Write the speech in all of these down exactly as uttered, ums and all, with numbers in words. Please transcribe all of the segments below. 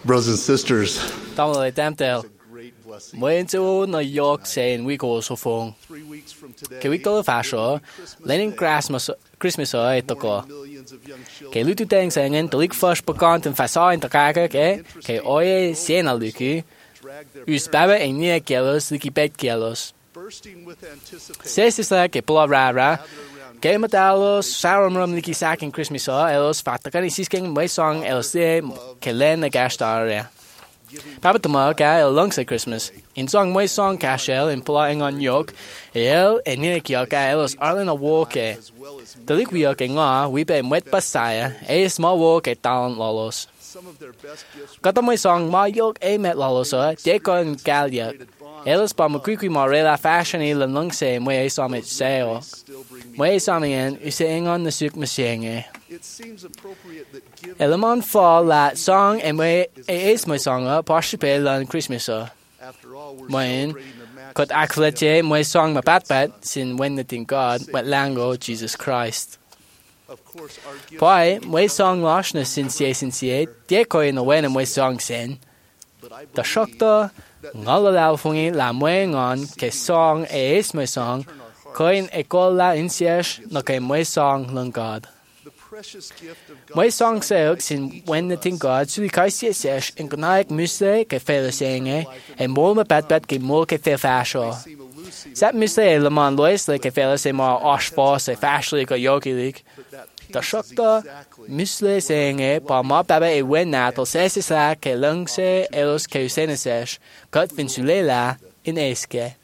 Brothers and sisters, Tao lại tam tèo. Mới chú nó York sen we go so phong. Cái week đó phát số, lên Christmas Christmas ở đó có. Cái lúc tu tiên sang ngân tụi first began to phát sao in ta cái cái cái oi sen al lucky. Us baba en nie gelos lucky bed gelos. Says is like cái bla ra ra. Cái mà tao Sarum rum lucky sack in Christmas ở elos phát cái is king my song elos cái lên cái gastar ra. Papa tama ka el alongside Christmas. In song my song cashel in playing on yoke. El en ni ki ka elos arlen a walk e. The lik we ke nga we be wet pasaya a small walk e down lolos. Kata my song my yoke e met lolos a de kon galia. Elos pa makui marela fashion il alongside my summit sale. My summit is saying on the suk machine. Element fall that song and my is my song up possibly on Christmas uh mine could actually my song my bad bad sin when the thing God but lango Jesus Christ why my song loshness since ye since ye de ko in the when my song sin the shokta ngala la fungi la moeng on ke song is my song coin e kola insiash no ke my song long God. My song says in when the thing God so the says in gnaik musle ke fele saying and more my bad bad ke more ke fe fasho. That musle le man lois like ke fele say more osh boss a fashly go yogi league. The shokta musle saying e pa ma baba e when natal says is like ke lungse elos ke senesesh cut vinsulela in eske.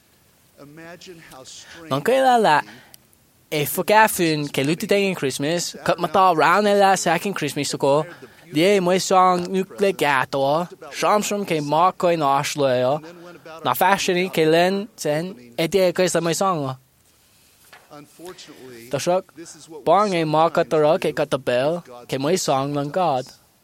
Non ke la la e forgafun ke lutti in Christmas, cut mata round la second Christmas ago. Die my song nucle gato, shamsham ke marko in ashlo. Na fashion ke len sen e die ke my song. The shock bang e marka tara ke cut the bell ke my song on God.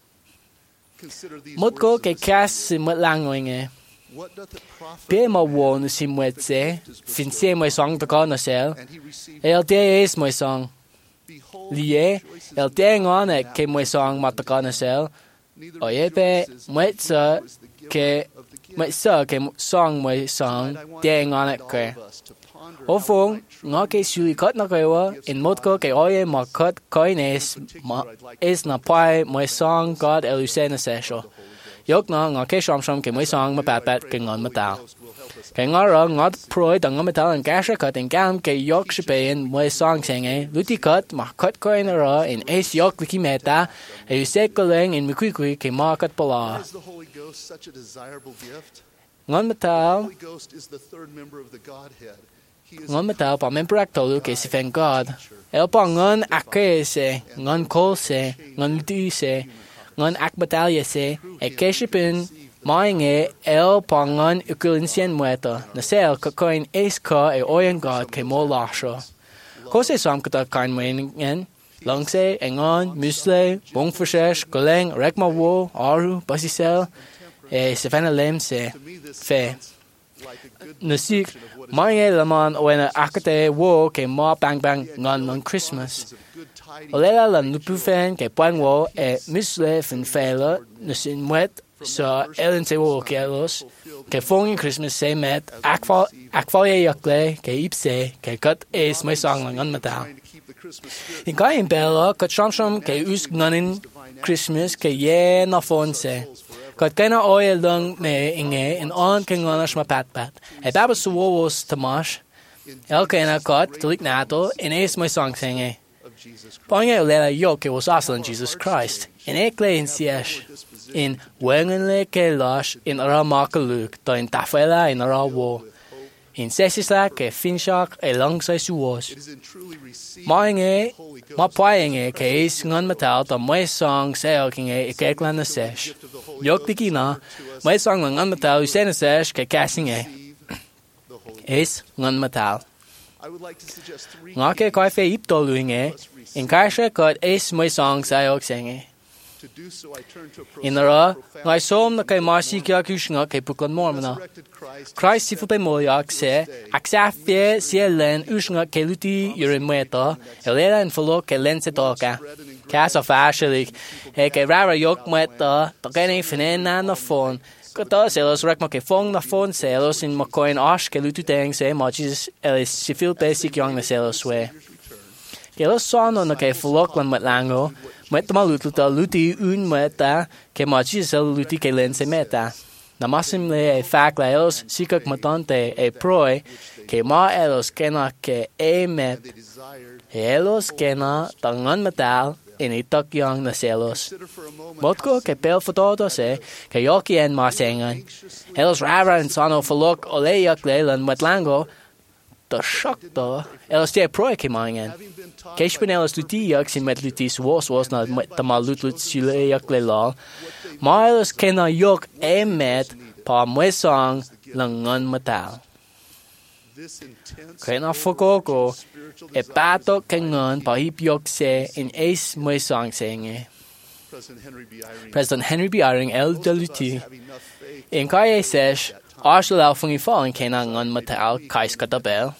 Mutko ke kas mut langoinge. Be ma won sim wet se, fin se my song to God na sel. El de is my song. Lie, el dang on it ke my song ma to God na sel. O ye be met sa ke met sa ke song my song dang on it ke. O fong nga ke suli cut na kewa in motko ke oye ma cut coin is ma is na pai my song God elusena sesho. Yok na nga ke sham sham ke my song ma pat pat ke ngon ma tao. Ke nga ra nga proi dang ma tao and gasha cut and gam ke yok shipe in my song sing e luti cut ma cut ko in ra in es yok wiki meta e you say koleng in mikui kui ke ma cut pala. Ngon ma tao ngon ma tao pa member actolu ke si fen God. El pa ngon ake se ngon kol se ngon luti se ngon ak batalya se e keshipin maing el pangon ukulinsien muerto na sel koin es ka e oyen God ke mo lasho ko se sam kata kain wen langse engon musle bong forshesh koleng rekma wo aru basisel e sevena lem se fe nasik maing laman when akate wo ke mo bang bang ngon on Christmas. Olela la nupufen ke puan wo e musle fin fela nusin wet so elen se wo kelos ke fong in Christmas se met akval akval ye yakle ke ipse ke cut is my song lang on mata. In kai in bella cut sham sham ke us gnanin Christmas ke ye na fonse. Cut kana oil lang me inge in on ke nganash ma pat pat. E baba so wo was tamash. El kana cut tulik nato in is my song singe. Panga lela yoke was also in Jesus Christ. In ekle in siesh. In wengenle ke lash in ara makaluk to in tafela in ara wo. In sesisla ke finshak e langsai suos. Mange ma paenge ke is ngon matal to my song seo king e keklan na sesh. Yok dikina my song ngon matal usena sesh ke casting e. Is ngon matal. Nga ke kai fe ip to luinge in kaisha kat is my song sayok senge. In ara ngai som na kai masi kya kushna ke pukon mormana. Christ sifu pe moyak se aksa fe se len ushna ke luti yure meta elera en folo ke len se toka. Cas of Ashley, e ke rara yok met da, da geni finen na na phone. Gota selos rek mo ke phone na phone selos in mo coin ash ke lutu deng se mo Jesus elis civil basic young na selos we. Kelos sono na ke flok lan met lango, met ma lutu da luti un meta ke mo Jesus el luti ke len se meta. Na masim le e fac la elos sikak matante e proi ke ma elos kena ke e met elos kena tangan metal in itak yang na selos. Motko ke pel fotodo se ke yoki en masengan. Elos rara en sano falok ole yak lelan matlango to shokto elos te proi ke mangen. Keshpen elos luti yak sin met luti swos was na tamal lutlut sile yak lelal. Ma elos kena yok e met pa mwesang langan metal. Kena fokoko e pato kengan pa hipyok se in ace mwesang senge. President Henry B. Eyring L W T in kaya sesh arshal fungi falling kena ngan metal kais katabel.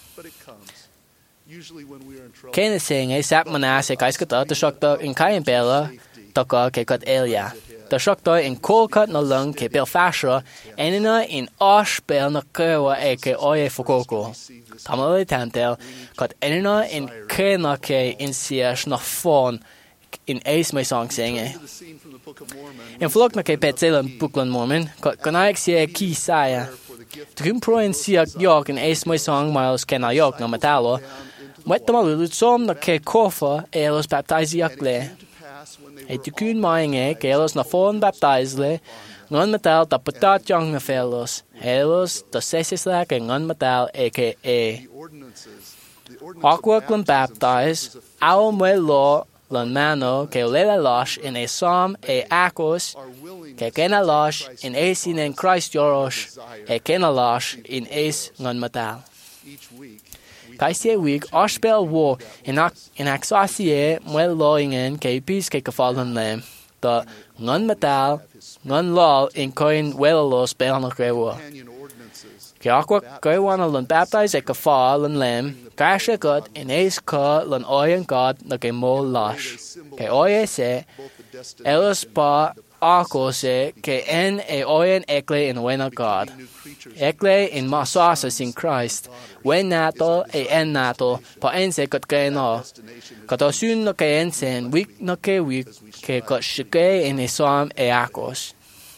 Kena senge sap manase kais kata to shokta in kaya bela toka ke kat elia. The shokta in kolkat na lung ke bel fasha enina in ash bel na kewa e ke oye fokoko. Tamale tantel kat enina in ke na ke in siash na phone in ace my song singe. In flok na ke petzelan Bookland Mormon kat kanaik siya ki saya. Trum pro in siak yok in ace my song miles kena yok na metalo. Met tamalulut som na ke kofa elos baptize yakle. E tukun mainge ke elos na phone baptize le ngon metal ta patat yang na felos. Elos ta sesis la ke ngon metal e ke e. Aqua klan baptize ao mwe lo lan mano ke lela losh in a psalm e akos ke kena losh in a sin in Christ yoros e kena losh in ace ngon metal. Kaisie week oshbel wo in ak in axasie mwe loingen ke pis ke kafallen lem the ngon metal ngon lol in coin welos bel no krewo. Ke aqua ke wana lan baptize e kafallen lem kasha god in ace ka lan oyen god na ke mo lash ke oye se elos pa ako se ke en e oyen ekle in wena god ekle in masasas in Christ wen nato e en nato pa en se kot ke no kato sun no ke en sen week no ke week ke kot shike in e som e akos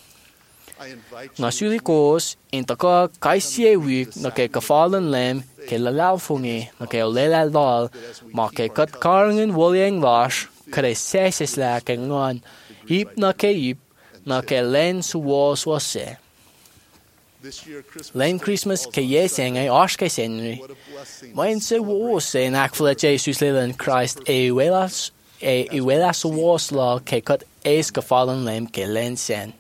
na suli kos in taka kaisie week no ke kafalen lem ke lalau fungi no ke lela lol ma ke kot karingen wolyeng lash kare seses la ke ngon hip na ke hip na ke len suwos wase. Len Christmas ke yeseng e ash ke senri. Main se wose in akfla Jesus lelan Christ e welas e e welas was la ke kat es gefallen lem ke len sen.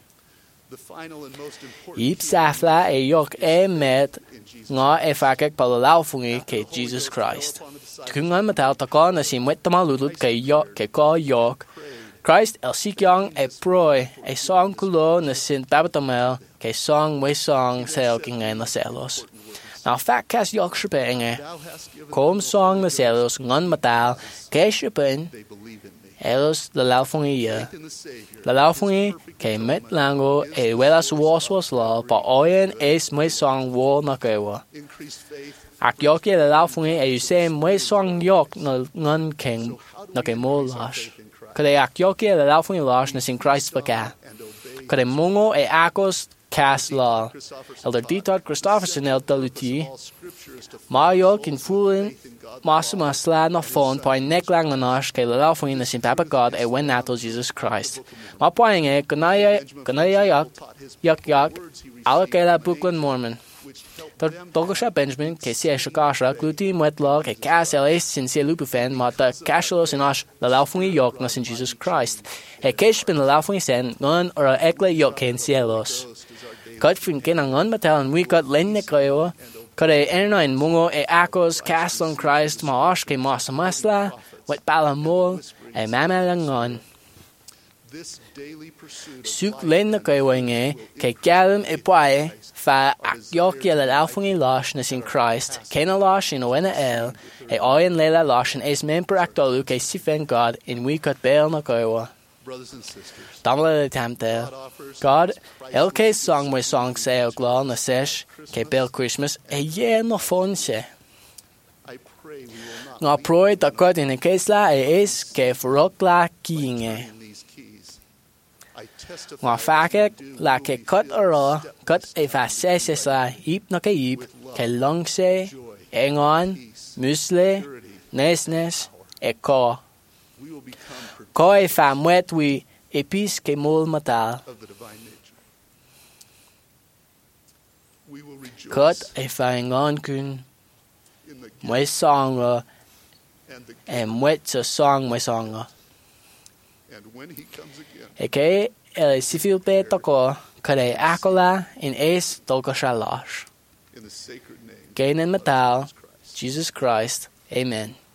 Ip safla e yok e met nga e fakek palalau fungi ke Jesus Christ. Kungan matal taka na si mwet tamalulut ke yok ke ka yok Christ el sikyang e proi e song kulo na sin babatamel ke song we song sel kinga na selos. Now fat kas yok shpenge. Kom song na selos ngon matal ke shpen elos la laufungi ya. La laufungi ke met lango e welas was was la pa oyen es we song wo na kewa. Ak yok ye la laufungi e yusem we song yok na ngon ken na ke mo lash. Kade ak yoki e la fungi lash na sin Christ baka. Kade mungo e akos kas la. Elder Dietot Christofferson el daluti. Ma yok in fulin masuma sla na phone pa nek lang nash ke la fungi na sin papa God e wen nato Jesus Christ. Ma poing e kanaya kanaya yak yak yak ala ke la Bookland Mormon. Togosha Benjamin ke si shakasha gluti mwetla ke kas elis sin se lupufen mata kashalos in ash la laufungi yok na sin Jesus Christ. E kesh bin la laufungi sen ngon or ekle yok ken cielos. Kat fin ken ngon matal and we got len nekoyo. Kare enna in mungo e akos kaslon Christ ma ash ke masa masla wet balamol e mamalangon. Suk len na gaiwange, ke galum e boy, fa akjok yel alfung i lash na sin Christ, kena lash in oena el, e oyen lela lash in es member actolu ke sifen God in we cut bail na gaiwa. Damla tamtel. God, el ke song my song say o gla na sesh, ke bel Christmas, e ye no fon se. Nga proi da God in a case la e es ke forok la kiinge. Nga fake la ke cut ora, cut e fa ses la ip na ke ip, ke long se, engon, musle, nesnes, e ko. Ko e fa mwet wi epis ke mol matal. Cut e fa engon kun, mwe songa, e mwet sa song mwe songa. E ke el sifil pe toko, kare akola in es tolka shalash. Gain and metal, Jesus Christ. Amen.